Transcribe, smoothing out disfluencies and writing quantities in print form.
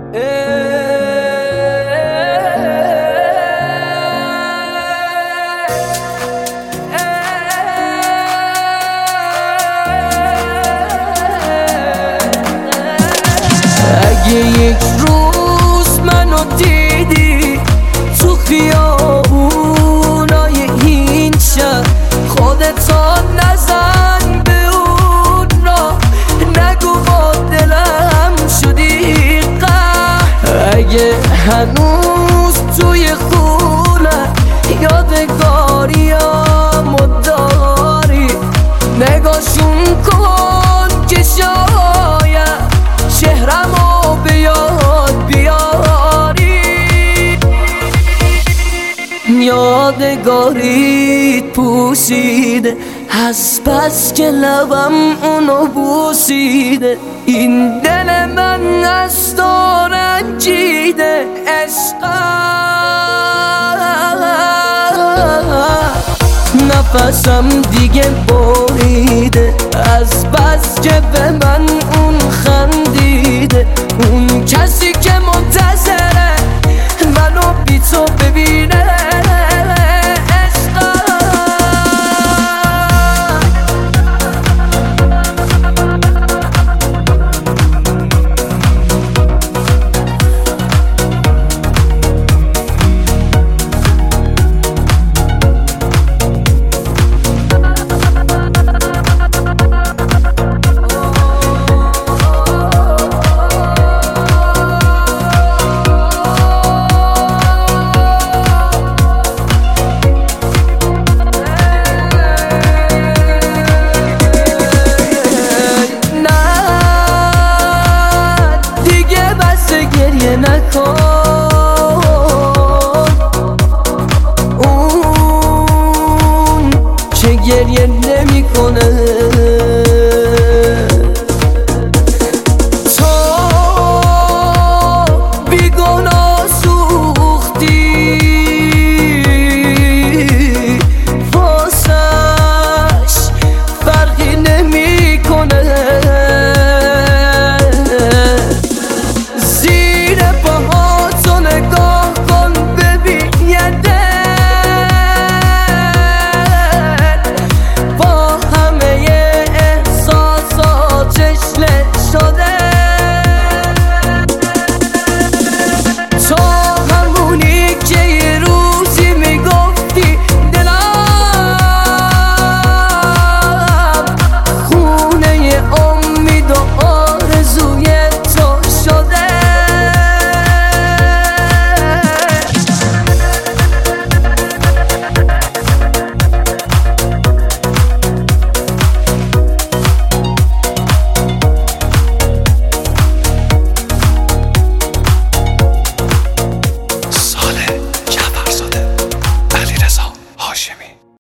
اگه یک روز منو دیدی تو خیابونای این شهر، خودتا نزن به اون را، نگو با دلم شدی قهر. اگه هنوز توی خونه یادگاریامو داری، نگاشون کن که شاید چهرمو به یاد بیاری. یادگاریت پوسیده از بس که لبم اونو بوسیده، این دل من از تو رنجیده. عشقم نفسم دیگه بریده از بس که به من اون خندیده. اون کسی که منتظره منو بی تو ببینه. نکن